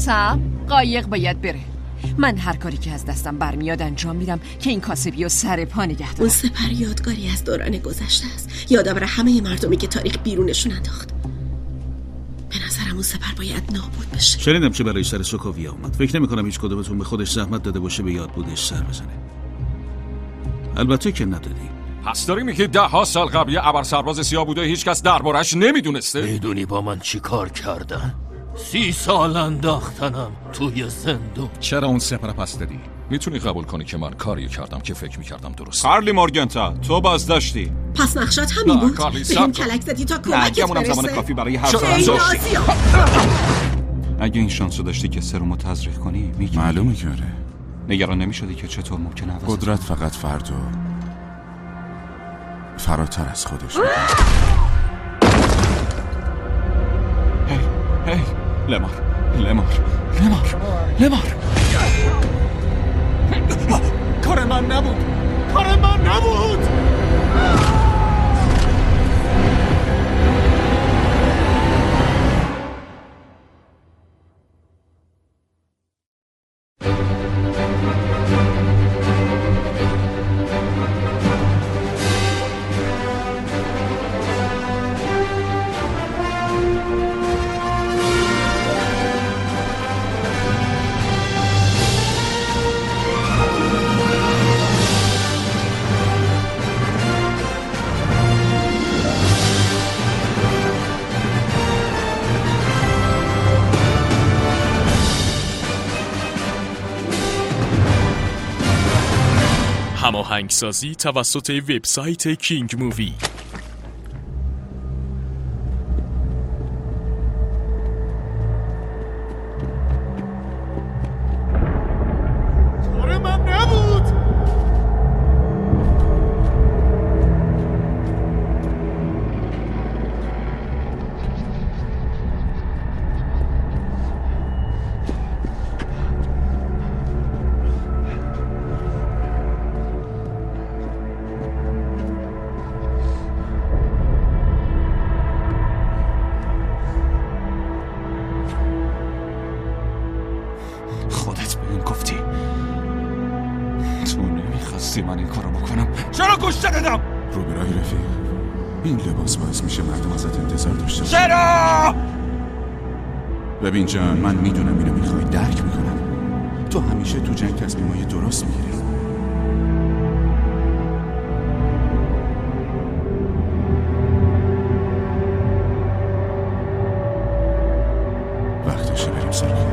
سم، قایق باید بره. من هر کاری که از دستم برمیاد انجام میدم که این کاسبی و سر پا نگه دارم. اون سپر یادگاری از دوران گذشته است، یادآور همه مردمی که تاریخ بیرونشون انداخت. به نظرم اون سپر باید نابود بشه. شنیدم چه برای سر سوکوویا اومد. فکر نمی‌کنم هیچ کدومتون به خودش زحمت داده باشه به یاد بودش سر بزنه. البته که ندادی. پس داری میگی 10 سال قبل یه ابرسرباز سیاه بوده، هیچ کس دربارش نمیدونسته؟ میدونی با من چی کار کردن؟ 30 سال انداختنم توی زندون. چرا اون سپر پس دادی؟ میتونی قبول کنی که من کاری کردم که فکر میکردم درسته؟ کارلی مورگنتا، تو باز داشتی. پس نقشات همین بود؟ به هم کلک زدی تا کمکت برسه؟ زمان کافی برای حرف زدن داشتی. اگه این شانسو داشتی که سرومو تزریق کنی میگی. معلومه که آره. نگران نمیشدی که چطور ممکنه عوض قدرت فقط فردو فراتر از خودش. هی لمار کار من نبود. هماهنگسازی توسط وبسایت کینگ مووی. خودت به این گفتی. تو نمیخواستی من این کارو بکنم. چرا گوش ندادم؟ روبرای رفیق، این لباس باعث میشه مردم ازت انتظار داشته باشن. چرا؟ ببین جان، من میدونم اینو میخوای، درک میکنم. تو همیشه تو جنگ تصمیمای درست میگیری. وقتشه بریم سر کار.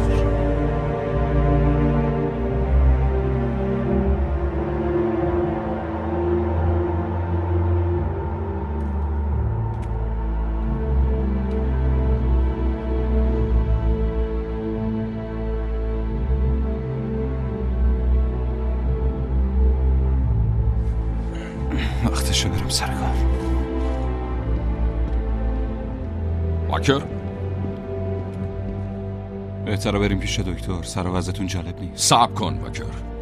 وقتشه بریم سر کار. واکر بهتره بریم پیش دکتر. سر و وضعتون جالب نیست. صبر کن واکر.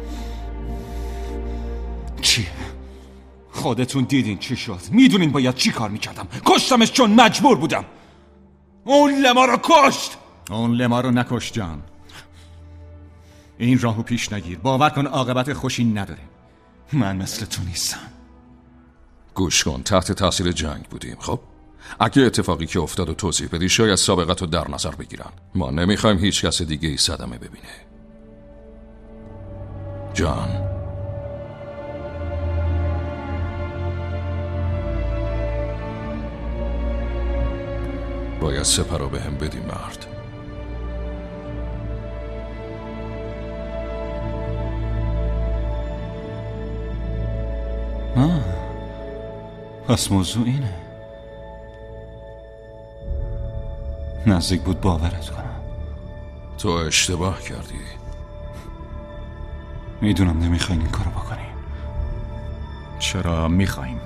چی؟ خودتون دیدین چی شد. میدونین باید چی کار میکردم. کشتمش چون مجبور بودم. اون لما رو کشت. اون لما رو نکشت جان. این راهو پیش نگیر. باور کن عاقبت خوشی نداره. من مثل تو نیستم. گوش کن، تحت تاثیر جنگ بودیم. خب اگه اتفاقی که افتاد و توضیح بدی شاید سابقت رو در نظر بگیرن. ما نمیخوایم هیچ کس دیگه ای صدمه ببینه. جان باید سپر رو به هم بدی مرد. پس موضوع اینه. نزدیک بود باورت کنم. تو اشتباه کردی. میدونم نمیخواین این کارو بکنین. چرا میخوایم؟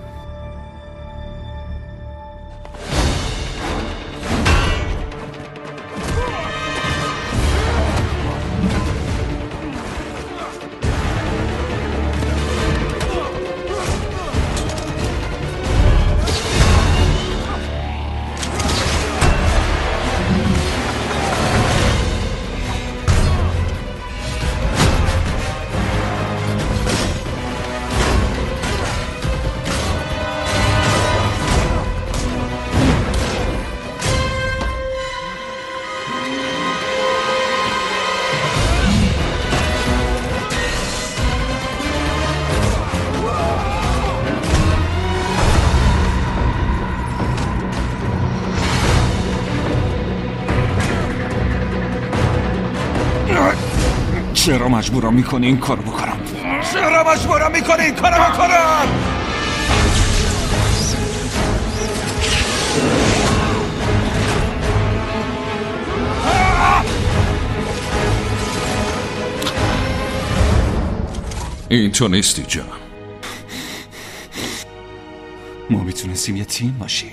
چرا مجبورم میکنی این کارو بکنم؟ چرا مجبورم میکنی این کارو بکنم؟ این تو نیستی جان. ما میتونستیم یه تیم باشیم.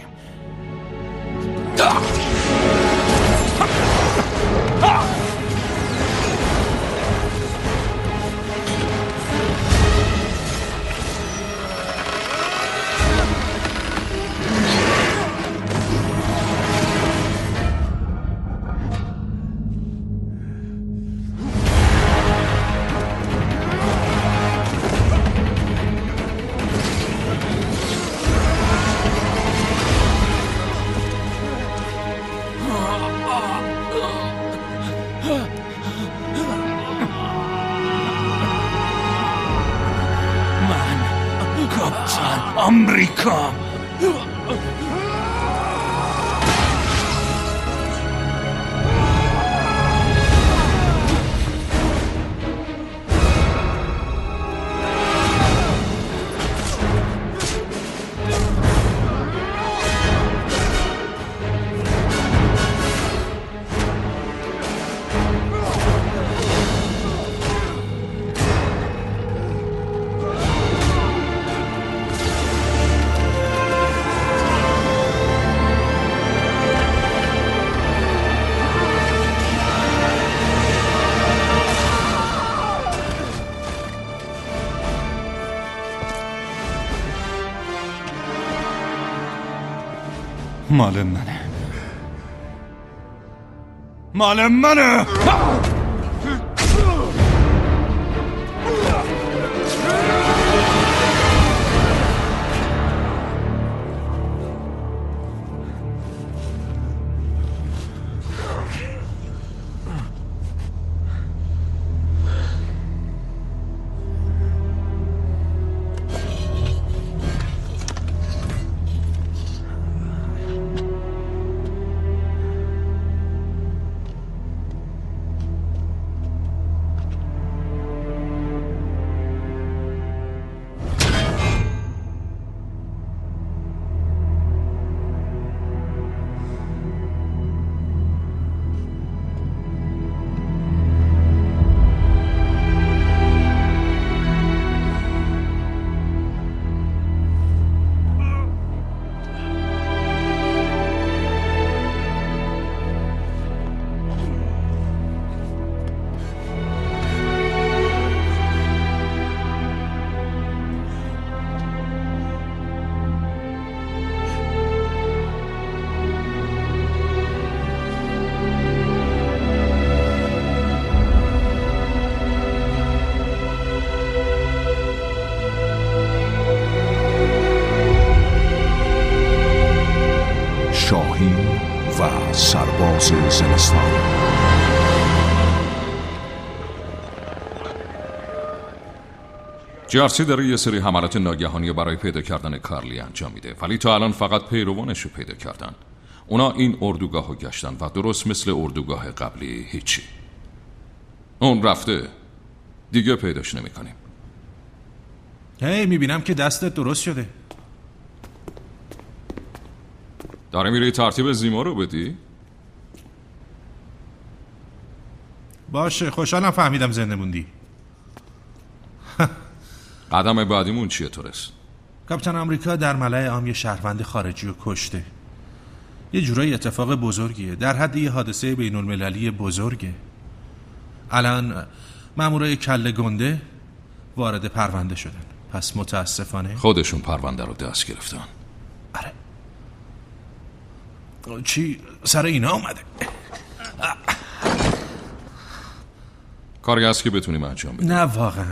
آمریکا. مال منه. مال منه. شاهین و سرباز زمستان. جارسی داره یه سری حملات ناگهانی برای پیدا کردن کارلی انجام میده، ولی تا الان فقط پیروانش رو پیدا کردن. اونا این اردوگاه رو گشتن و درست مثل اردوگاه قبلی هیچی. اون رفته، دیگه پیداش نمی‌کنیم. میبینم که دستت درست شده. داره میری ترتیب زیما رو بدی؟ باشه، خوشحالم فهمیدم زنده موندی. قدم بعدیمون چیه تورس؟ کاپیتان آمریکا در ملأ عام یه شهروند خارجی رو کشته. یه جورایی اتفاق بزرگیه، در حد یه حادثه بین المللی بزرگه. الان مامورای کله گنده وارد پرونده شدن، پس متاسفانه خودشون پرونده رو دست گرفتن. آره. چی سر اینا اومده؟ کاری هست که بتونیم انجام بدیم؟ نه واقعا.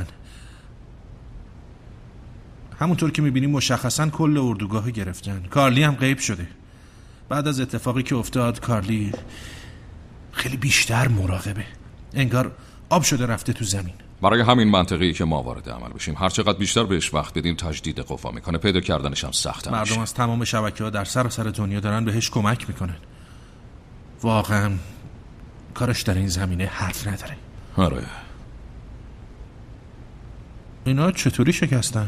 همونطور که میبینیم مشخصا کل اردوگاه گرفتن. کارلی هم غیب شده. بعد از اتفاقی که افتاد کارلی خیلی بیشتر مراقبه، انگار آب شده رفته تو زمین. برای همین منطقی که ما وارد عمل بشیم، هر چقدر بیشتر بهش وقت بدیم تجدید قوا میکنه، پیدا کردنش هم سخت میشه. مردم از تمام شبکه‌ها در سراسر دنیا دارن بهش کمک میکنن. واقعا کارش در این زمینه حرف نداره. آره، اینا چطوری شکستن؟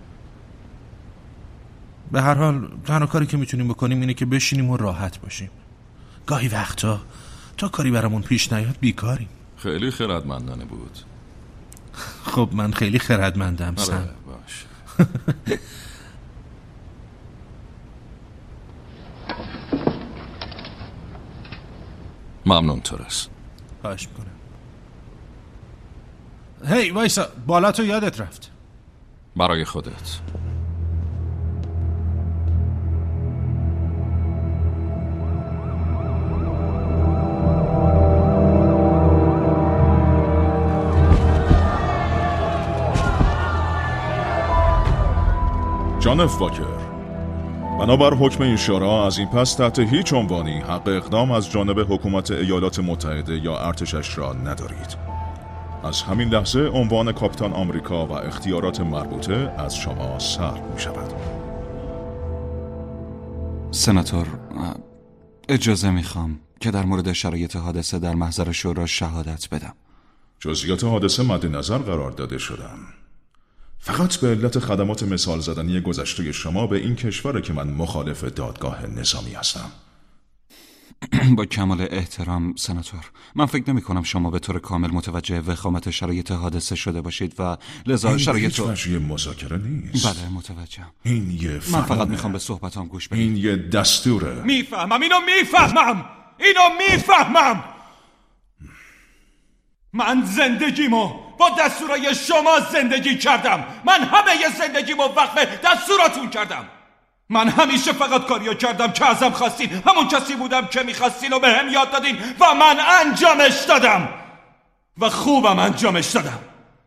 به هر حال تنها کاری که میتونیم بکنیم اینه که بشینیم و راحت باشیم. گاهی وقتا تا کاری برامون پیش نیاد بیکاریم. خیلی خردمندانه بود. خب من خیلی خردمندم. آره باش. ممنون تورس. خواهش میکنم. هی وایسا، بالاتو یادت رفت. برای خودت. جان واکر، بنابر حکم این شورا از این پس تحت هیچ عنوانی حق اقدام از جانب حکومت ایالات متحده یا ارتشش را ندارید. از همین لحظه عنوان کاپیتان آمریکا و اختیارات مربوطه از شما سلب می شود. سناتور، اجازه میخوام که در مورد شرایط حادثه در محضر شورا شهادت بدم. جزئیات حادثه مد نظر قرار داده شدن. فقط به علت خدمات مثال زدنی گذشته شما به این کشور که من مخالف دادگاه نظامی هستم. با کمال احترام سناتور، من فکر نمی کنم شما به طور کامل متوجه وخامت شرایط حادثه شده باشید و لذا شرایط این هیچ مذاکره نیست. بله متوجهم. این یه من فقط میخوام به صحبتام گوش بدید. این یه دستوره. میفهمم، اینو میفهمم. من زندگیمو با دستورای شما زندگی کردم. من همه زندگیمو وقف دستوراتون کردم. من همیشه فقط کاریو کردم که ازم خواستین. همون کسی بودم که میخواستین و به هم یاد دادین و من انجامش دادم و خوبم انجامش دادم.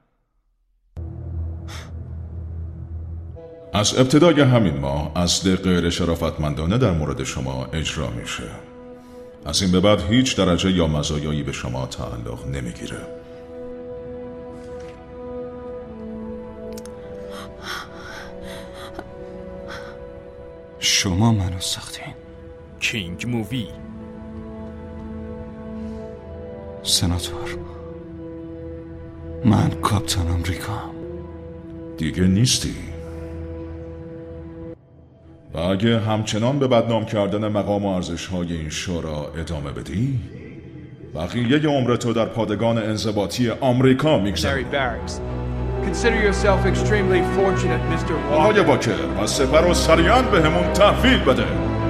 از ابتدای همین ماه اصل غیر شرافتمندانه در مورد شما اجرا میشه. از این به بعد هیچ درجه یا مزایایی به شما تعلق نمیگیره. شما منو ساختین. کینگ مووی. سناتور، من کاپیتان آمریکا. دیگه نیستی. و اگه همچنان به بدنام کردن مقام و ارزش‌های این شورا ادامه بدی، بقیه عمرتو در پادگان انضباطی آمریکا میگذاری. آقای واکر، و سپر و سریعاً به همون تحویل بده.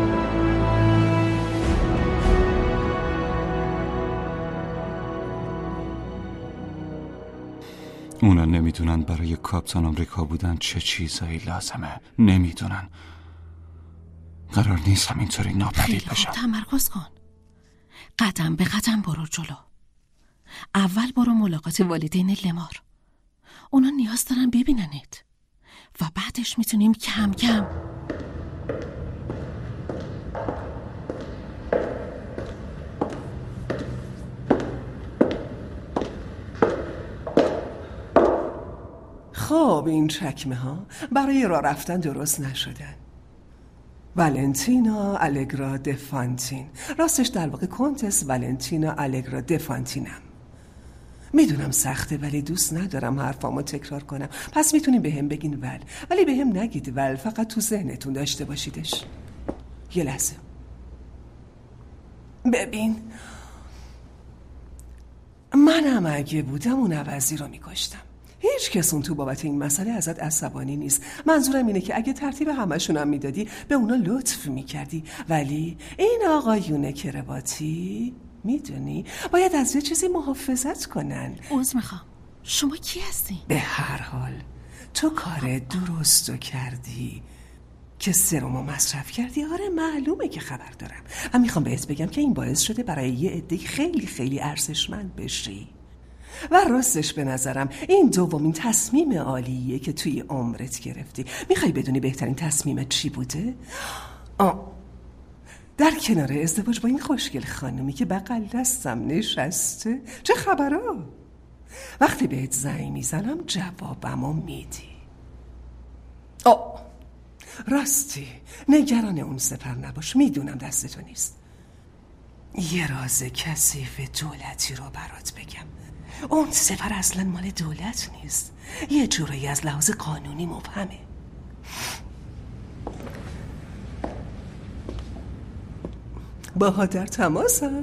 اونا نمیدونن برای کاپیتان آمریکا بودن چه چیزایی لازمه. نمیدونن. قرار نیست همینطوری ناپدید بشن. تمرکز کن. قدم به قدم برو جلو. اول برو ملاقات والدین لمار. اونا نیاز دارن ببیننت و بعدش میتونیم کم کم. خب این چکمه ها برای راه رفتن درست نشدن. والنتینا آلگرا دفانتین، راستش در واقع کنتس والنتینا آلگرا دفانتینم. میدونم سخته ولی دوست ندارم حرفامو تکرار کنم، پس میتونیم به هم بگین ولی به هم نگید فقط تو ذهنتون داشته باشیدش. یه لحظه ببین، منم اگه بودم اون عوضی رو میکشتم. هیچ کس اون تو بابت این مسئله ازت عصبانی نیست. منظورم اینه که اگه ترتیب همشونم میدادی به اونا لطف میکردی، ولی این آقایون کرواتی میدونی باید از یه چیزی محافظت کنن. عذر میخوام، شما کی هستی؟ به هر حال تو کار درستو کردی که سرمو مصرف کردی. آره معلومه که خبر دارم و میخوام بهت بگم که این باعث شده برای یه عده خیلی خیلی ارزشمند بشی و راستش به نظرم این دومین تصمیم عالیه که توی عمرت گرفتی. میخوای بدونی بهترین تصمیمت چی بوده؟ در کنار ازدواج با این خوشگل خانومی که بغل دستم نشسته. چه خبرها؟ وقتی بهت زنگ میزنم جوابمو میدی. راستی نگران اون سپر نباش، میدونم دست تو نیست. یه راز کثیف دولتی رو برات بگم. اون سفر اصلا مال دولت نیست، یه جورایی از لحاظ قانونی مبهمه. باها در تماسم.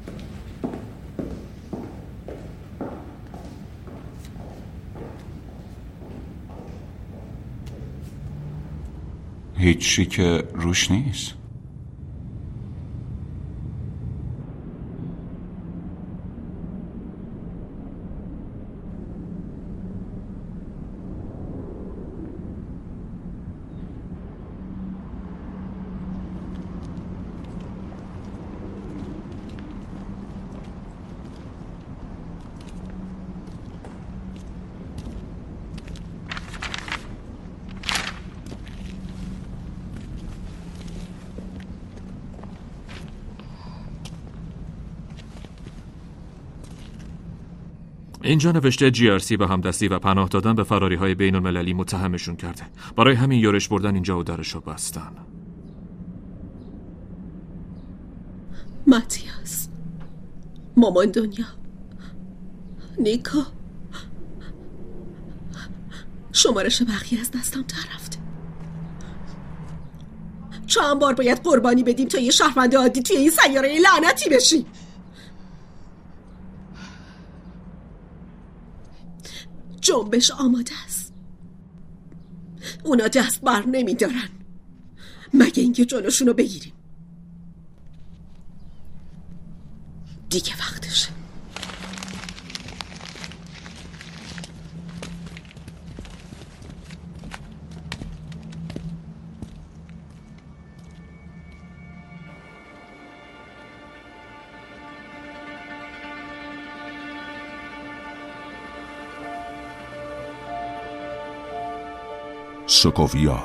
هیچی که روش نیست. اینجا نوشته GRC به همدستی و پناه دادن به فراری‌های بین المللی متهمشون کرده. برای همین یورش بردن اینجا و درشو بستن. ماتیاس، مامان دنیا، نیکا، شمارش بقیه از دستم در رفته. چند بار باید قربانی بدیم تا یه شهروند عادی توی این سیاره لعنتی بشیم؟ جنبش آماده است. اونا دست بر نمی دارن مگه اینکه جلوشونو بگیریم. دیگه وقتشه. سوکوویا.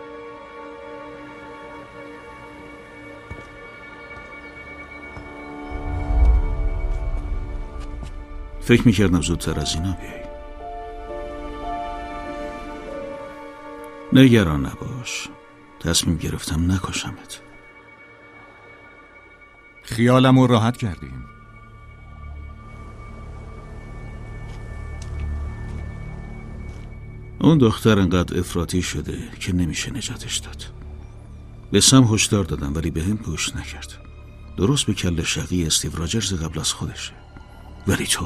فکر میکردم زودتر از اینا بیایی. نگران نباش، تصمیم گرفتم نکشمت. خیالمو راحت کردیم. اون دختر انقدر افراطی شده که نمیشه نجاتش داد. به سم هشدار دادم ولی به هم گوش نکرد. درست به کله شقی استیو راجرز قبل از خودشه. ولی تو،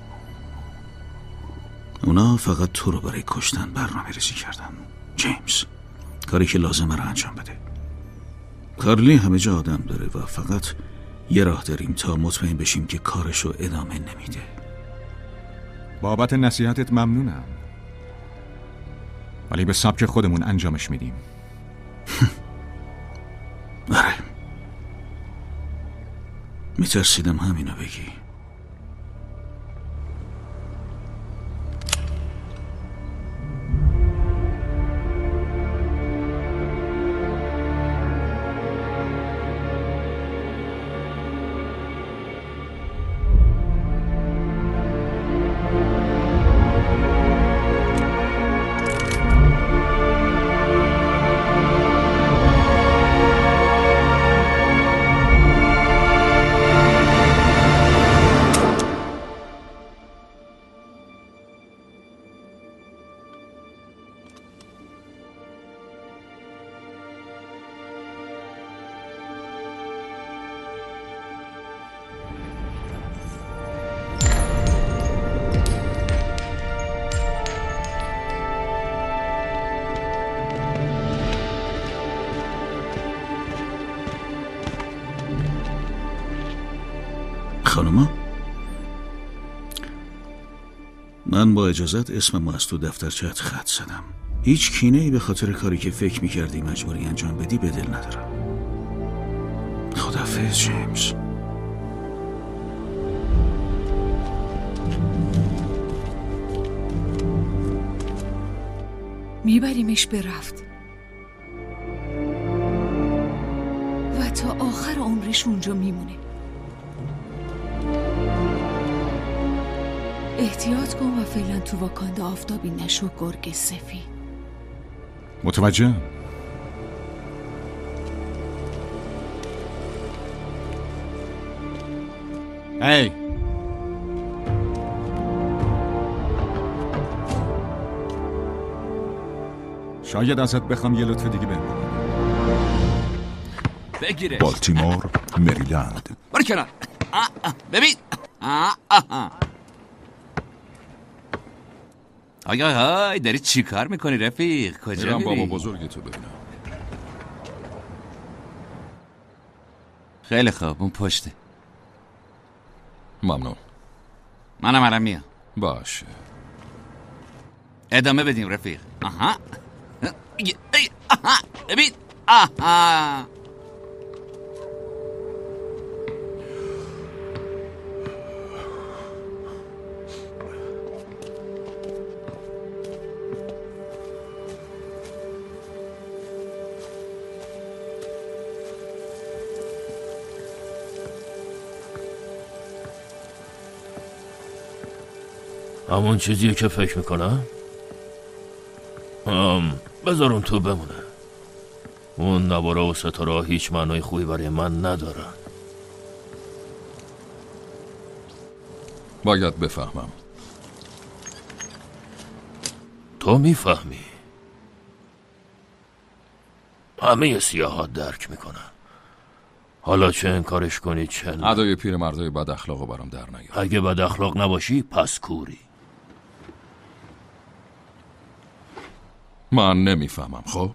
اونا فقط تو رو برای کشتن برنامه ریزی کردن جیمز. کاری که لازمه رو انجام بده. کارلی همه جا آدم داره و فقط یه راه داریم تا مطمئن بشیم که کارشو ادامه نمیده. بابت نصیحتت ممنونم، ولی به سبک خودمون انجامش میدیم. آره، میترسیدم همینو بگی. خانوما، من با اجازت اسممو از تو دفترچه‌ات خط زدم. هیچ کینه‌ای به خاطر کاری که فکر می‌کردی مجبوری انجام بدی به دل ندارم. خداحافظ جیمز. میبریمش به رفت و تا آخر عمرش اونجا میمونه. احتیاط کن و فعلا تو واکاندا آفتابی نشو گرگ سفید. متوجه. هی شاید ازت بخوام یه لطف دیگه بهم بکنی. بگیرش. بالتیمور، مریلند. برو کنار. ببین. آی داری چی کار میکنی رفیق؟ کجا میری؟ بابا بزرگی تو ببینم. خیلی خوب، اون پشته. ممنون. منم الان میام. باشه. ادامه بدیم رفیق. آها. ببین. آها. همون چیزیه که فکر میکنم. بذار اون تو بمونه. اون نواره و ستاره هیچ معنای خوبی برای من ندارن. باید بفهمم. تو میفهمی. همه سیاحات درک میکنن. حالا چه انکارش کنی چه نه. ادای پیرمردای بد اخلاقو برام در نیار. اگه بد اخلاق نباشی پس کوری. من نمیفهمم. خب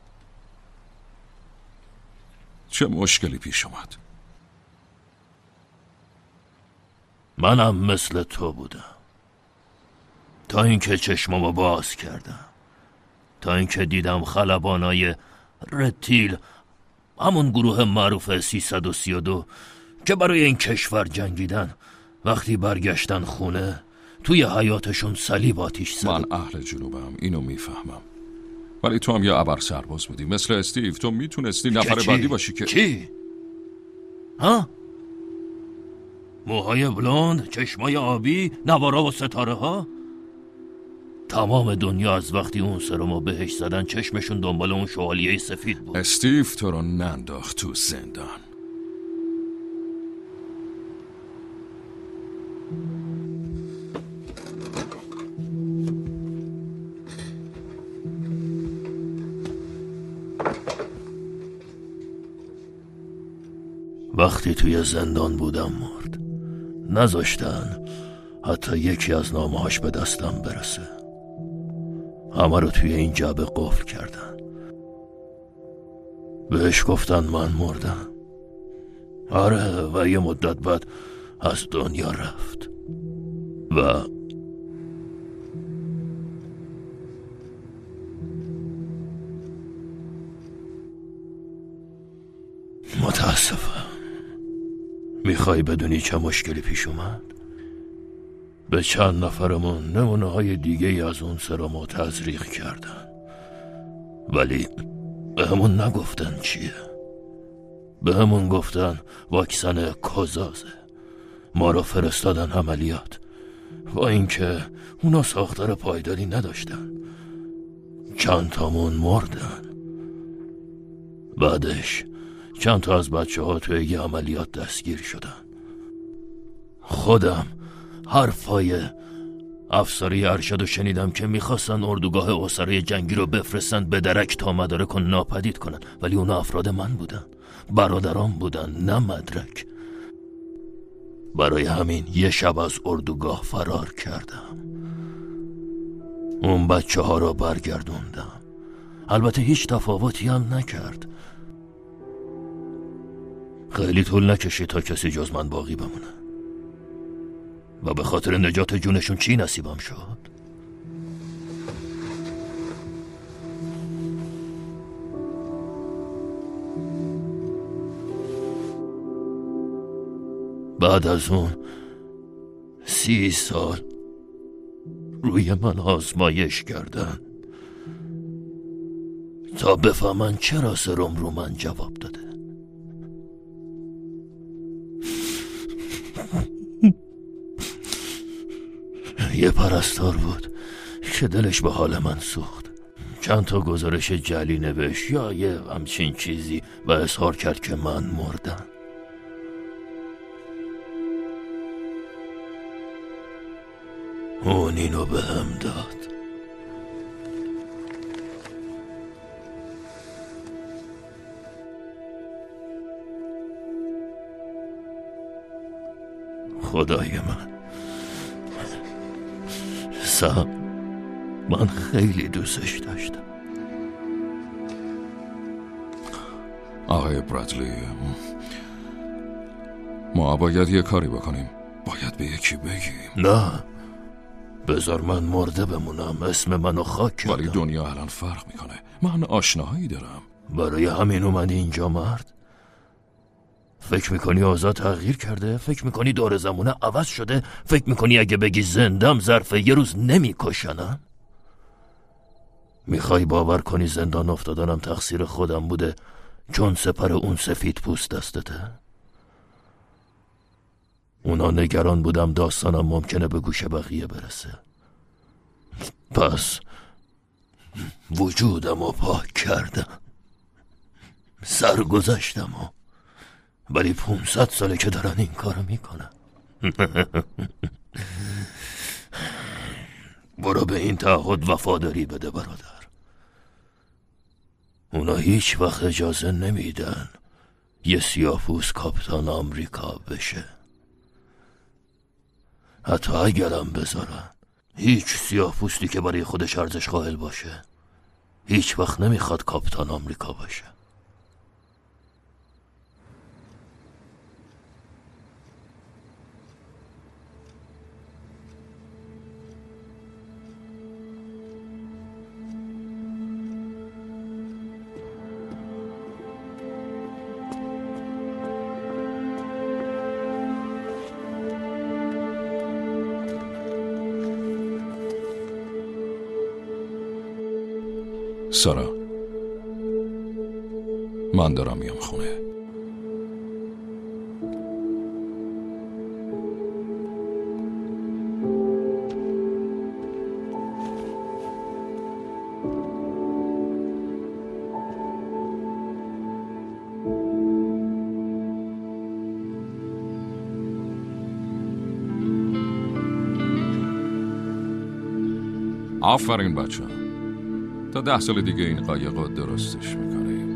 چه مشکلی پیش اومد؟ منم مثل تو بودم تا اینکه چشمامو باز کردم، تا اینکه دیدم خلبانای رتیل، همون گروه معروف 332 که برای این کشور جنگیدن، وقتی برگشتن خونه توی حیاتشون صلیب آتیش زد. من اهل جنوبم، اینو میفهمم، ولی تو هم یه ابر سرباز بودی مثل استیو. تو میتونستی نفر بعدی باشی که چی؟ ها؟ موهای بلوند، چشمای آبی، نوارا و ستاره ها؟ تمام دنیا از وقتی اون سرمو بهش زدن چشمشون دنبال اون شوالیه سفید بود. استیو تو رو ننداخت تو زندان. وقتی توی زندان بودم مرد. نذاشتن حتی یکی از نامه‌هاش به دستم برسه. همه رو توی این جعبه قفل کردن. بهش گفتن من مردم. آره، و یه مدت بعد از دنیا رفت. و متاسفم. میخوای بدونی چه مشکلی پیش اومد؟ به چند نفرمون نمونه های دیگه ای از اون سرمو تزریق کردن، ولی به همون نگفتن چیه. به همون گفتن واکسن کوزازه. ما رو فرستادن عملیات، با اینکه اونا ساختار پایداری نداشتن. چند تامون مردن. بعدش چند تا از بچه ها توی یه عملیات دستگیر شدن. خودم حرفای افسری ارشد رو شنیدم که میخواستن اردوگاه اسرای جنگی رو بفرستن به درک تا مدارک رو ناپدید کنن، ولی اونا افراد من بودن، برادران بودن، نه مدرک. برای همین یه شب از اردوگاه فرار کردم. اون بچه ها رو برگردوندم. البته هیچ تفاوتی هم نکرد. خیلی طول نکشید تا کسی جز من باقی بمونه و به خاطر نجات جونشون چی نصیبم شد؟ بعد از اون 30 سال روی من آزمایش کردن تا بفهمن چرا سرم رو من جواب داده. یه پرستار بود که دلش به حال من سوخت. چند تا گزارش جعلی نوشت یا یه همچین چیزی و اظهار کرد که من مردم. اون اینو به هم داد. خدای من، سم، من خیلی دوستش داشتم. آقای برادلی، ما باید یه کاری بکنیم. باید به یکی بگیم. نه، بذار من مرده بمونم. اسم منو خاک کردم. ولی دنیا الان فرق میکنه. من آشناهایی دارم. برای همین اومدی اینجا مرد؟ فکر میکنی آزاد تغییر کرده؟ فکر میکنی دور زمونه عوض شده؟ فکر میکنی اگه بگی زندم ظرف یه روز نمیکشنم؟ میخوای باور کنی زندان افتادنم تقصیر خودم بوده چون سپر اون سفید پوست دستته؟ اونا نگران بودم داستانم ممکنه به گوش بقیه برسه. پس وجودم رو پاک کردم، سرگذشتم و ولی 500 ساله که دارن این کارو میکنن. برو به این تعهد وفاداری بده برادر. اونا هیچ وقت اجازه نمیدن یه سیاه‌پوست کاپیتان آمریکا بشه. حتی اگرم بذارن، هیچ سیاه‌پوستی که برای خودش ارزش قائل باشه هیچ وقت نمیخواد کاپیتان آمریکا باشه. سارا، من دارم میام خونه. آفرین بچه، تا 10 سال دیگه این قایقو درستش میکنیم.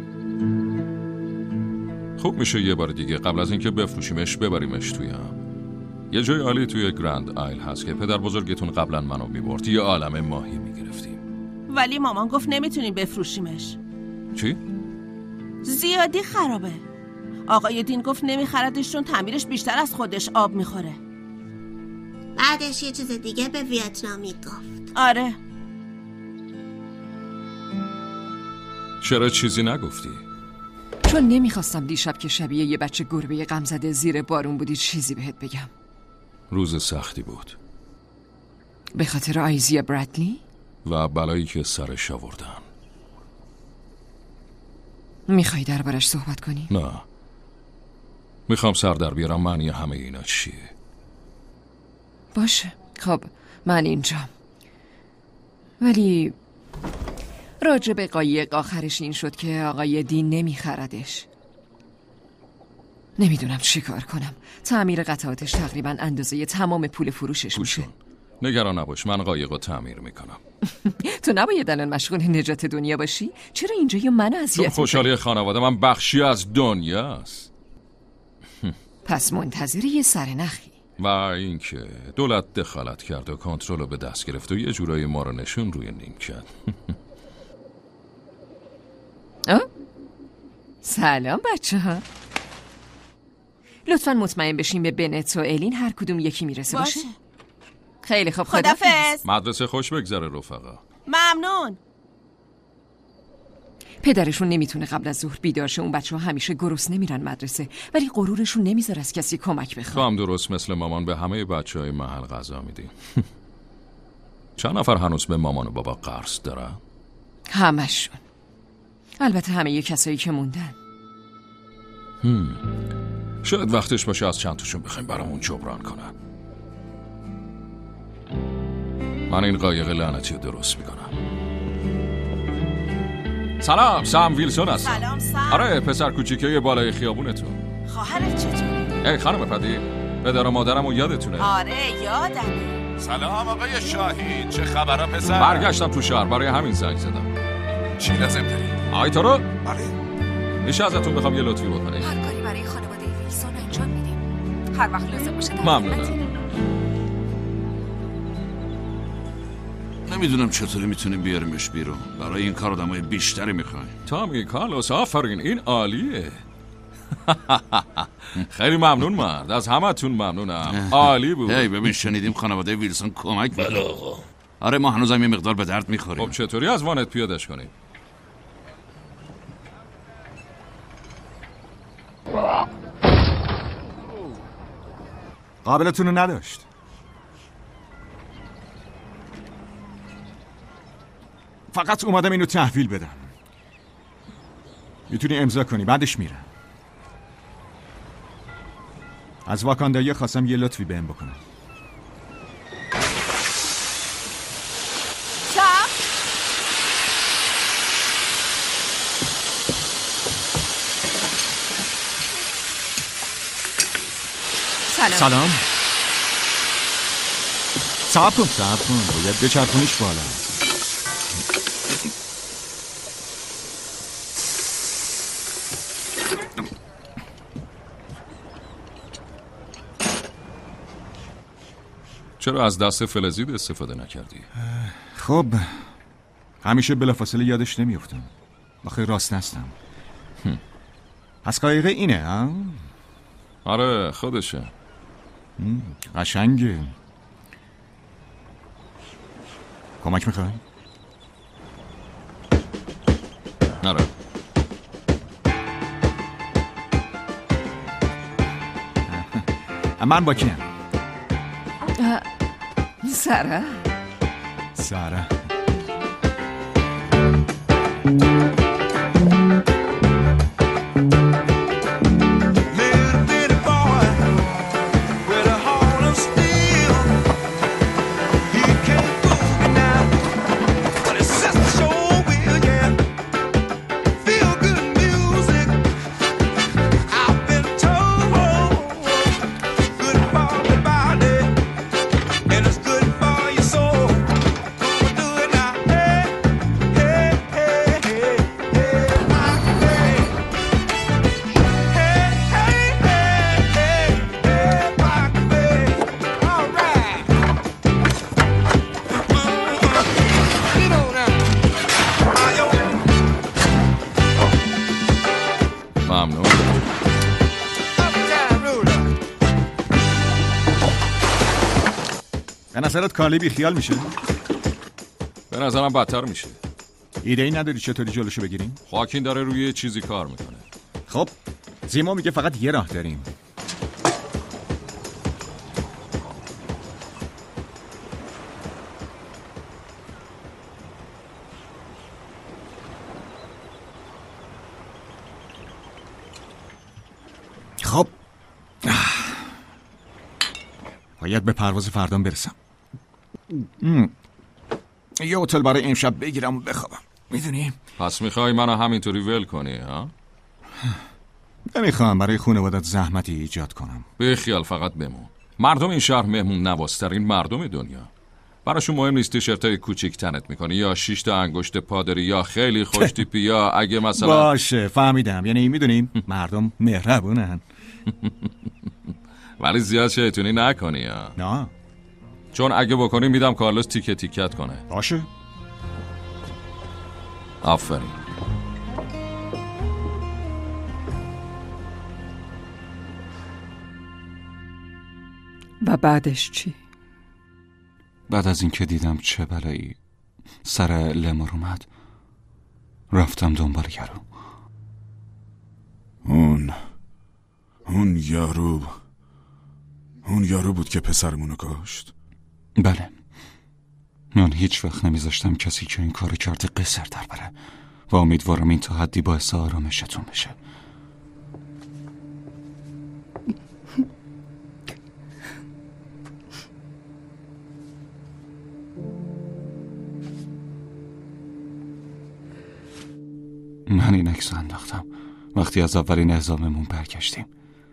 خوب میشه یه بار دیگه قبل از اینکه بفروشیمش ببریمش توی یه جای عالی توی گرند آیل هست که پدر بزرگتون قبلا منو میبرد. یه عالمه ماهی میگرفتیم. ولی مامان گفت نمیتونیم بفروشیمش. چی؟ زیادی خرابه. آقای دین گفت نمیخردش چون تعمیرش بیشتر از خودش آب میخوره. بعدش یه چیز دیگه به ویتنامی گفت. آره. چرا چیزی نگفتی؟ چون نمیخواستم دیشب که شبیه یه بچه گربه غمزده زیر بارون بودی چیزی بهت بگم. روز سختی بود. به خاطر آیزیا برادلی؟ و بلایی که سرش آوردن. میخوای دربارش صحبت کنی؟ نه، میخوام سر در بیارم معنی همه اینا چیه. باشه، خب من اینجام. ولی راجع به قایق آخرش این شد که آقای دین نمیخردش. نمیدونم چی کار کنم. تعمیر قطعاتش تقریبا اندازه تمام پول فروشش میشه. نگران نباش، من قایقو تعمیر میکنم. تو نباید الان مشغول نجات دنیا باشی؟ چرا اینجا یا من اذیت؟ خوشحالی خانواده من بخشی از دنیاست. پس منتظر یه سرنخی. و اینکه دولت دخالت کرد و کنترل رو به دست گرفت و یه جورایی ما رو نشون روی نیم کرد. سلام بچه ها. لطفاً مطمئن بشین به بنت و الین هر کدوم یکی میرسه باشه. خیلی خوب، خدافظ. مدرسه خوش بگذره رفقا. ممنون. پدرشون نمیتونه قبل از ظهر بیدار شه. اون بچه ها همیشه گرسنه میرن مدرسه، ولی غرورشون نمیذاره از کسی کمک بخوان. تو هم درست مثل مامان به همه بچه های محل غذا میدی. چند نفر هنوز به مامان و بابا قرض دارن؟ همشون. البته همه کسایی که موندن. شاید وقتش باشه از چند تاشون بخوایم برامون جبران کنن. من این قایق لعنتی رو درست میکنم. سلام، سام ویلسون هستم. سلام سام. آره، پسر کوچیکه بالای خیابونتون. خواهرت چطوری؟ ای خانم فدی، پدر و مادرم رو یادتونه؟ آره یادمه. سلام آقای شاهین، چه خبرها پسر؟ برگشتم تو شهر، برای همین زنگ زدم. چی لازم داری؟ آی تو رو؟ بله. میشه ازتون بخوام یه لطفی بکنی؟ هر کاری برای خانواده ویلسون انجام میدیم. هر وقت لازم باشه. ممنونم. نمیدونم چطوری میتونیم بیاریمش بیرون. برای این کار آدمای بیشتری میخوایم. تامی کارلوس آفرین، این عالیه. خیلی ممنون مرد، از همتون ممنونم. عالی بود. هی ببین شنیدیم خانواده ویلسون کمک میکنه. آره ما هنوزم یه مقدار به درد میخوریم. خب چطوری از وانت پیادش کنیم؟ قابلتون رو نداشت. فقط اومدم اینو تحویل بدم. میتونی امضا کنی بعدش میرم. از واکاندایی خواستم یه لطفی بهم بکنم. سلام. صبر کن باید بچرخونیش بالا. چرا از دست فلزید استفاده نکردی؟ خب همیشه بلافاصله یادش نمیافتم. آخه راست نستم. پس قایقه اینه ها؟ آره خودشه. قشنگه. کمک میخوای؟ آره. من با کیم؟ سارا. به نظرت کارلی بی خیال میشه؟ به نظرم بدتر میشه. ایده ای نداری چطوری جلوشو بگیریم؟ خواکین داره روی چیزی کار میکنه. خب زیما میگه فقط یه راه داریم. خب باید به پرواز فردام برسم. یه هتل برای امشب بگیرم و بخوابم. میدونی؟ پس میخوای منو همینطوری ول کنی ها؟ نمیخوام برای خانوادت زحمتی ایجاد کنم. به خیال فقط بمون. مردم این شهر مهمون نوازترین مردم دنیا. براشون مهم نیست تیشرتای کوچیک تنت میکنی یا 6 تا انگشت پادری یا خیلی خوش تیپی یا اگه مثلا باشه فهمیدم. یعنی میدونیم مردم مهربونن. ولی زیاد شیطونی نکنی ها. نه چون اگه بکنی میدم کارلوس تیکه تیکت کنه. باشه. آفرین. و بعدش چی؟ بعد از اینکه دیدم چه بلایی سر لمور اومد رفتم دنبال یارو. اون یارو بود که پسرمونو کشت. بله. من هیچ وقت نمیذاشتم کسی که این کارو کرده قصر در بره و امیدوارم این تا حدی باعث آرامشتون بشه. من این عکس انداختم وقتی از اولین اعزاممون برگشتیم.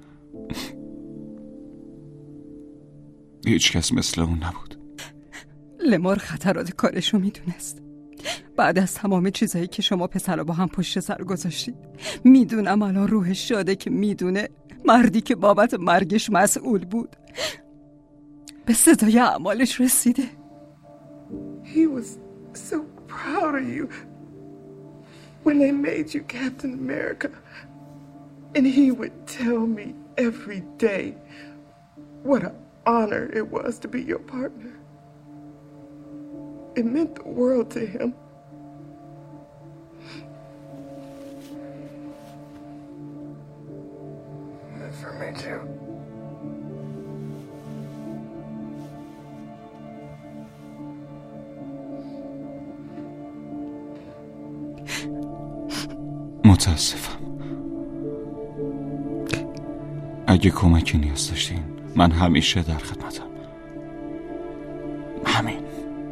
هیچ کس مثل اون نبود. لمور خطرات کارشو میدونست. بعد از تمام چیزایی که شما پسرا با هم پشت سر گذاشتید، میدونم الان روحش شاده که میدونه مردی که بابت مرگش مسئول بود به صدای اعمالش رسیده. He was so proud of you when they made you Captain America. And he would tell me every day what an honor it was to be your partner. It meant the world to him. And for me too. متاسفم. اگه کمکی نیاز داشتین من همیشه در خدمتم. همین.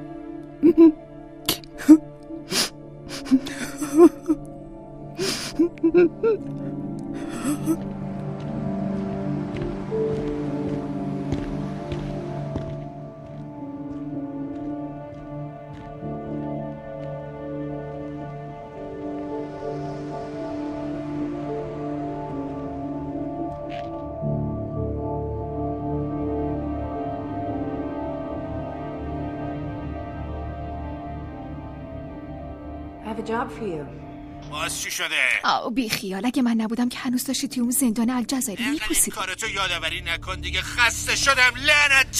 باز چی شده؟ بی خیال، اگه من نبودم که هنوز داشتی توی اون زندان الجزایر میپوسیدی. کارتو یادآوری نکن دیگه، خسته شدم لعنتی.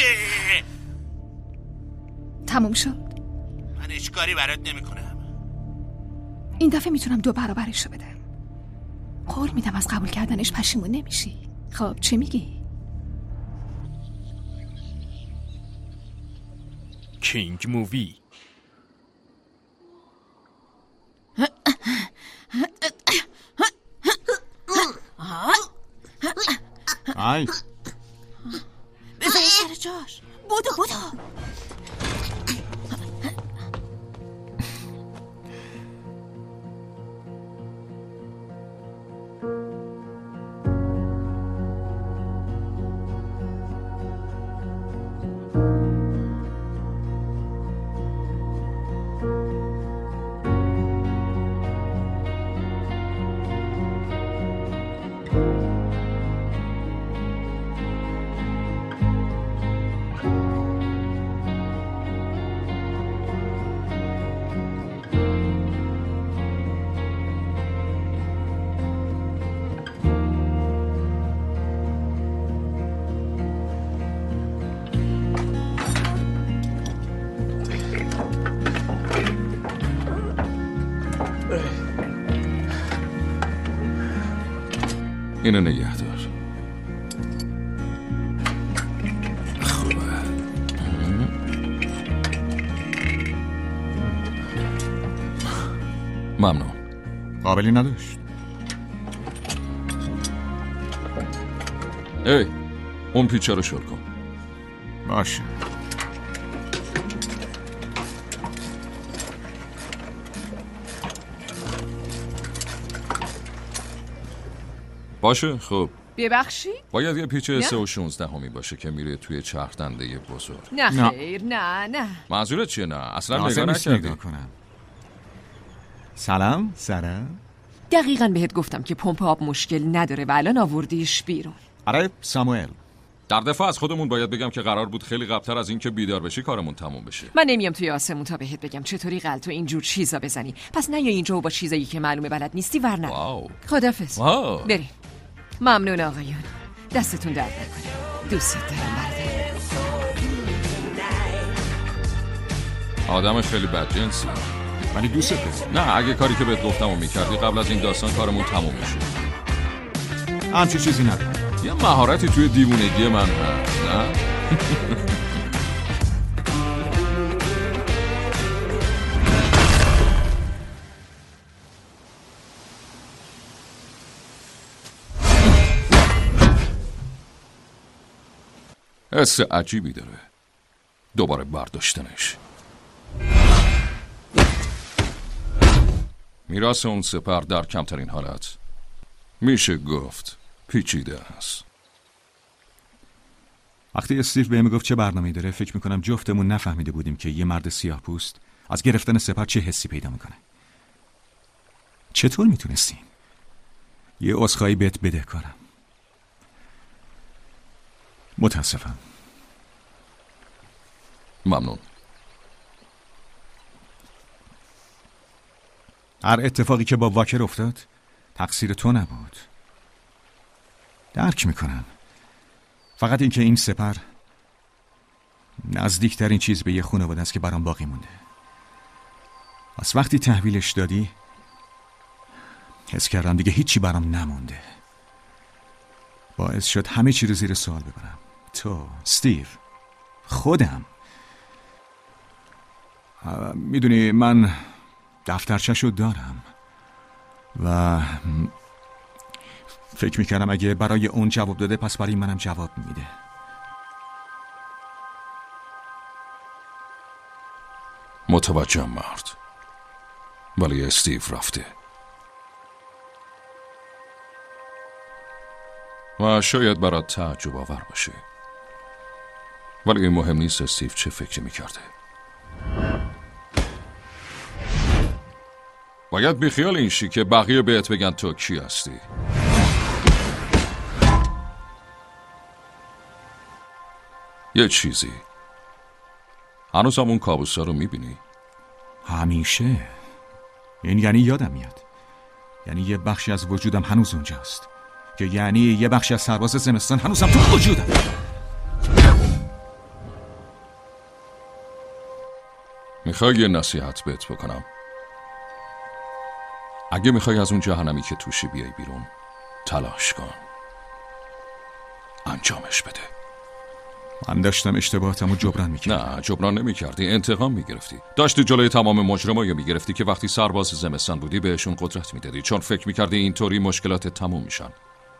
تموم شد. من هیچ کاری برات نمیکنم. این دفعه میتونم 2 برابرش رو بدم. قول میدم از قبول کردنش پشیمون نمیشی. خب چی میگی؟ کینگ مووی. ای بذاری سر جاش. بودو اینو نگه دار. خوبه. ممنون. قابلی نداشت. اون پیچه رو شل کن. باشه. باشه خب. ببخشی؟ باید یه پیچه 3 و 16 باشه که میره توی چرخ دنده بزرگ. نه خیر، نه. منظورت چیه؟ نه اصلا نگاه نکردی. سلام سارا. دقیقاً بهت گفتم که پمپ آب مشکل نداره و الان آوردیش بیرون. آره ساموئل. در دفاع از خودمون باید بگم که قرار بود خیلی قبل‌تر از این که بیدار بشی کارمون تموم بشه. من نمیام توی آسمون تا بهت بگم چطوری غلط و اینجور چیزا بزنی. پس نیا اینجا و با چیزایی که معلومه بلد نیستی ورنه. خدافظ. بریم. ممنون آقایان. دستتون درد نکنه. دوست دارم برادر. آدم خیلی بدجنسی. ولی دوست دارم. نه اگه کاری که بهت گفتم رو میکردی قبل از این داستان کارمون تموم میشد. همچین چیزی ندارم. یه مهارتی توی دیوونگی من هست نه؟ حس عجیبی داره دوباره برداشتنش. میراث اون سپر در کمترین حالت میشه گفت پیچیده است. وقتی استیو بهم گفت چه برنامه‌ای داره فکر میکنم جفتمون نفهمیده بودیم که یه مرد سیاه‌پوست از گرفتن سپر چه حسی پیدا میکنه. چطور میتونستین؟ یه عذرخواهی بهت بدهکارم. متاسفم. ممنون. هر اتفاقی که با واکر افتاد تقصیر تو نبود. درک میکنم. فقط اینکه این سپر نزدیکترین چیز به یه خانواده است که برام باقی مونده. از وقتی تحویلش دادی حس کردم دیگه هیچی برام نمونده. باعث شد همه چی رو زیر سوال ببرم. تو، استیو، خودم. میدونی من دفترچه‌شو دارم و فکر میکردم اگه برای اون جواب داده پس برای منم جواب میده. متوجهم مرد، ولی استیو رفته و شاید برات تعجب آور باشه، ولی این مهم نیست استیو چه فکری میکرده. باید بیخیال این شی که بقیه بهت بگن تو کی هستی. یه چیزی، هنوز هم اون کابوسا رو میبینی؟ همیشه. این یعنی یادم میاد، یعنی یه بخشی از وجودم هنوز اونجاست، که یعنی یه بخشی از سرباز زمستان هنوزم تو وجودم. میخوای یه نصیحت بهت بکنم؟ اگه میخوای از اون جهنمی که توشی بیای بیرون، تلاش کن، انجامش بده. من داشتم اشتباهاتمو جبران میکردم. نه، جبران نمیکردی، انتقام میگرفتی. داشتی جلوی تمام مجرمایی میگرفتی که وقتی سرباز زمستان بودی بهشون قدرت میدادی، چون فکر میکردی اینطوری مشکلات تموم میشن.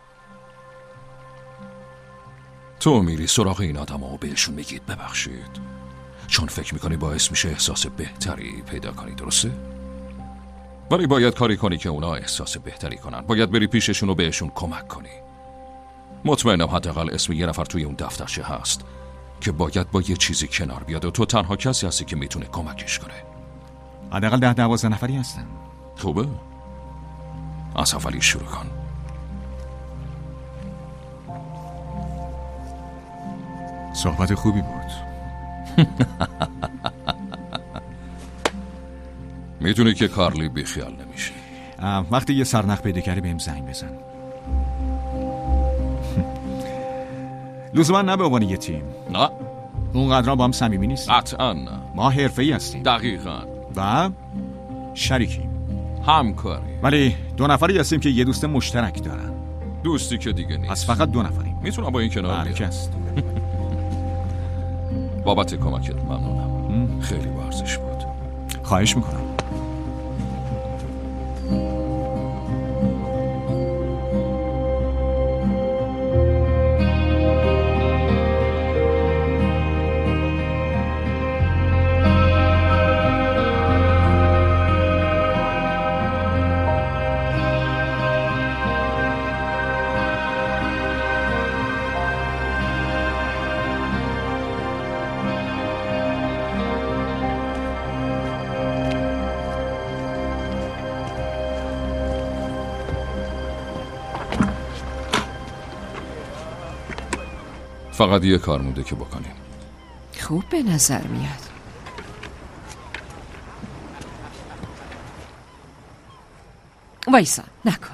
تو میری سراغ این آدما و بهشون میگید ببخشید، چون فکر میکنی باعث میشه احساس بهتری پیدا کنی، درسته؟ ولی باید کاری کنی که اونا احساس بهتری کنن. باید بری پیششون و بهشون کمک کنی. مطمئنم حداقل اسم یه نفر توی اون دفترچه هست که باید با یه چیزی کنار بیاد و تو تنها کسی هستی که میتونه کمکش کنه. حداقل 10-12 نفری هستن. خوبه؟ از اولی شروع کن. صحبت خوبی بود. میدونی که کارلی بیخیال نمیشه. وقتی یه سرنخ پیدا کردی بهم زنگ بزن. لزوما نه به عنوان یه تیم. نه، اونقدر با هم صمیمی نیستیم. قطعا نه. ما حرفه‌ای هستیم. دقیقاً. و شریکیم، همکاری. ولی 2 نفری هستیم که یه دوست مشترک دارن. دوستی که دیگه نیست. از فقط 2 نفریم. میتونم با این کنار بیام. بابت کمکت ممنونم. خیلی با ارزش بود. خواهش میکنم. فقط یه کار مونده که بکنیم. خوب به نظر میاد. وایسا، نکن.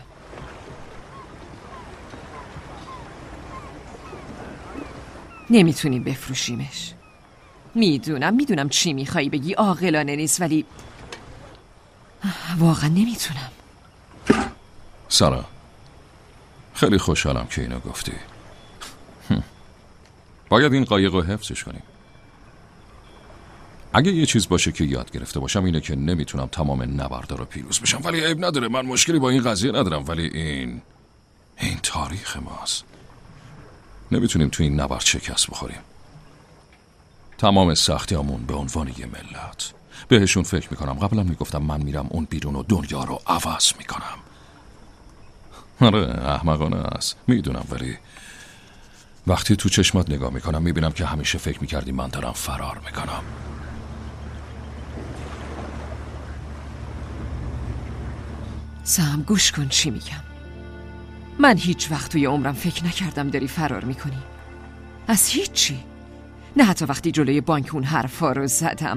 نمیتونیم بفروشیمش. میدونم چی میخوایی بگی، عاقلانه نیست، ولی واقعا نمیتونم. سارا، خیلی خوشحالم که اینو گفتی. باید این قایق رو حفظش کنیم. اگه یه چیز باشه که یاد گرفته باشم اینه که نمیتونم تمام نبردا رو پیروز بشم، ولی عیب نداره، من مشکلی با این قضیه ندارم، ولی این تاریخ ماست. نمیتونیم تو این نبرد شکست بخوریم. تمام سختیامون به عنوان یه ملت. بهشون فکر میکنم. قبلا میگفتم من میرم اون بیرون و دنیا رو عوض میکنم. آره، احمقانه است میدونم، ولی وقتی تو چشمات نگاه میکنم میبینم که همیشه فکر میکردی من دارم فرار میکنم. سام، گوش کن چی میگم. من هیچ وقت توی عمرم فکر نکردم داری فرار میکنی. از هیچی. نه حتی وقتی جلوی بانک اون حرفا رو زدم.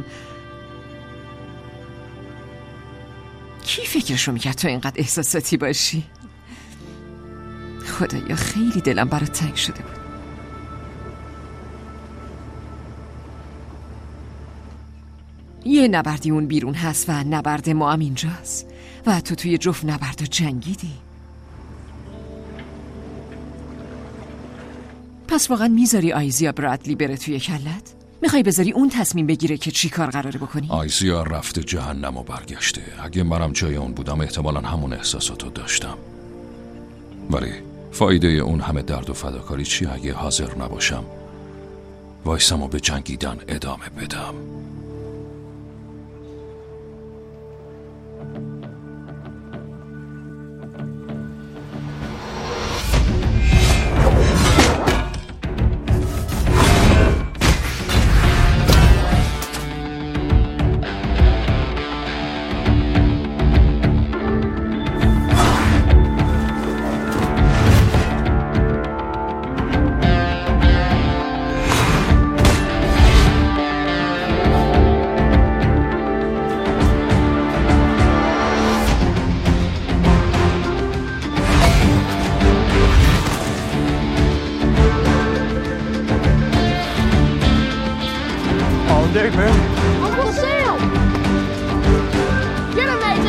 کی فکرشو میکرد تو اینقدر احساساتی باشی؟ خدایا خیلی دلم برات تنگ شده بود. یه نبردی اون بیرون هست و نبرد ما هم اینجاست و تو توی جفت نبرد و جنگیدی. پس واقعا میذاری آیزیا برادلی بره توی کلت؟ میخوای بذاری اون تصمیم بگیره که چی کار قراره بکنی؟ آیزیا رفته جهنم و برگشته. اگه منم جای اون بودم احتمالاً همون احساساتو داشتم. ولی فایده اون همه درد و فداکاری چی اگه حاضر نباشم وایسم و به جنگیدن ادامه بدم؟ Uncle Sam! Get him, AJ!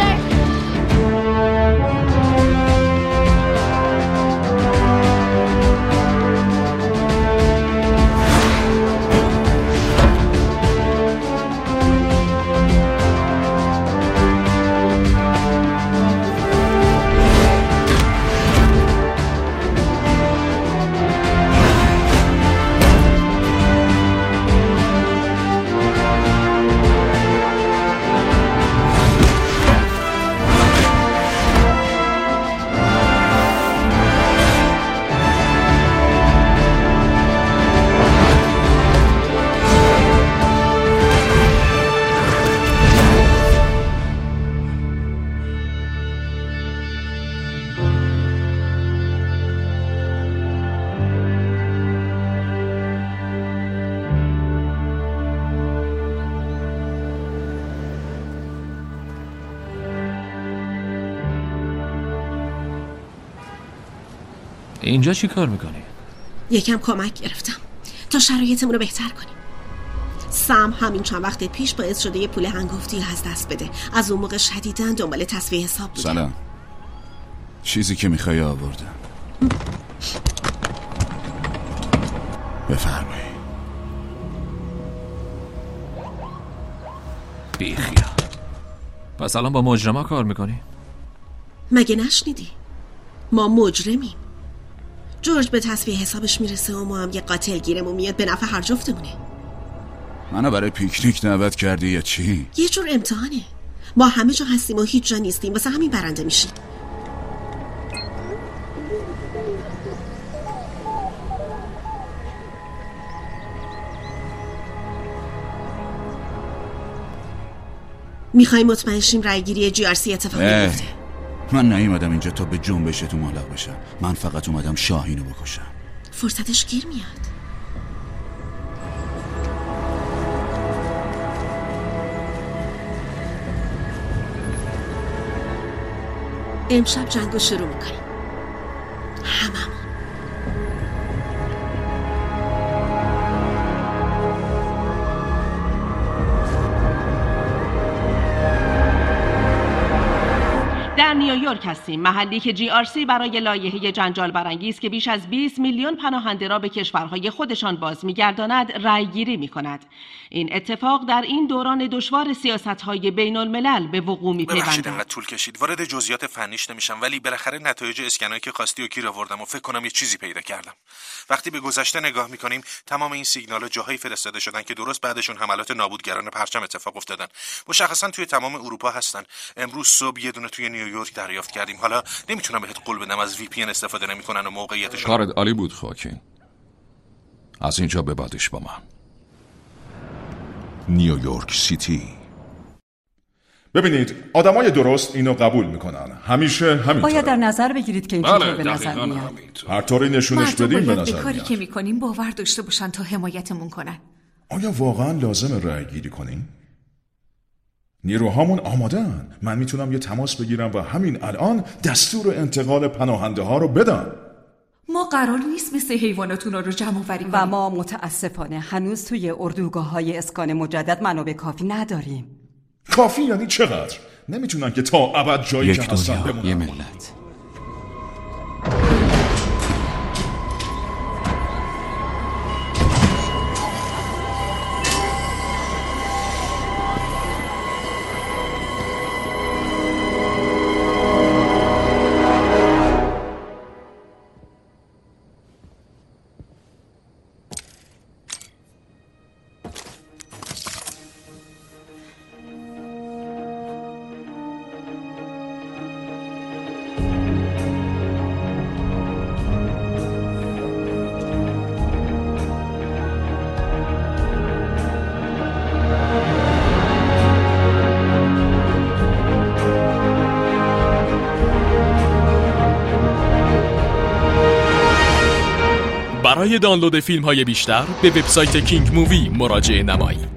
اینجا چی کار میکنی؟ یکم کمک گرفتم تا شرایطمون رو بهتر کنیم. سم همین چند وقت پیش باعث شده یه پول هنگفتی از دست بده. از اون موقع شدیداً دنبال تصفیه حساب بوده. سلام. چیزی که میخوای آوردم. بفرمایی. بیخیال. پس الان با مجرما کار میکنی؟ مگه نشنیدی؟ ما مجرمیم. جورج به تصفیه حسابش میرسه و ما هم یه قاتل گیرمون میاد به نفع هر جفتمونه. منو برای پیکنیک دعوت کردی یا چی؟ یه جور امتحانه. ما همه جا هستیم و هیچ جا نیستیم، واسه همین برنده میشیم. میخوای مطمئن شیم رایگیری GRC اتفاق بیفته؟ من نیومدم اینجا تا به جنبشتون مالق بشم. من فقط اومدم شاهینو بکشم. فرصتش گیر میاد. امشب جنگو شروع میکنیم. هممون. در نیویورک هستیم، محلی که GRC برای لایحه جنجال برانگیز که بیش از 20 میلیون پناهنده را به کشورهای خودشان باز می‌گرداند رأی‌گیری می‌کند. این اتفاق در این دوران دشوار سیاست‌های بین‌الملل به وقوع می‌پیوندد. ببخشید انقدر طول کشید. وارد جزئیات فنیش نمیشم، ولی بالاخره نتایج اسکنایی که خواستی و گیر آوردم و فکر کنم یه چیزی پیدا کردم. وقتی به گذشته نگاه می‌کنیم، تمام این سیگنال‌ها جاهایی فرستاده شدن که درست بعدشون حملات نابودگران پرچم اتفاق افتادن. مشخصاً توی تمام اروپا هستن. امروز صبح یه دونه توی نیویورک دریافت کردیم. حالا نمیتونم بهت قول بدم از VPN استفاده نمی‌کنن و موقعیتشون. کارت عالی بود خاکین. از اینجا به بعدش با من. نیویورک سیتی. ببینید آدمای درست اینو قبول میکنن. همیشه همینطوره. باید در نظر بگیرید که این چطور به نظر میاد. هر طوری نشونش بدیم به نظر میاد. کاری میاد. که میکنیم باور داشته باشن تا حمایتمون کنن. آیا واقعا لازم رأی گیری کنیم؟ نیروهامون آمادن. من میتونم یه تماس بگیرم و همین الان دستور انتقال پناهنده ها رو بدم. ما قرار نیست مثل حیواناتونا رو جمع آوری کنیم و ما متاسفانه هنوز توی اردوگاه‌های اسکان مجدد منابع کافی نداریم. کافی یعنی چقدر؟ نمیتونن که تا ابد جایی که هستن بمونن. یه ملت. برای دانلود فیلم‌های بیشتر به وبسایت کینگ مووی مراجعه نمایید.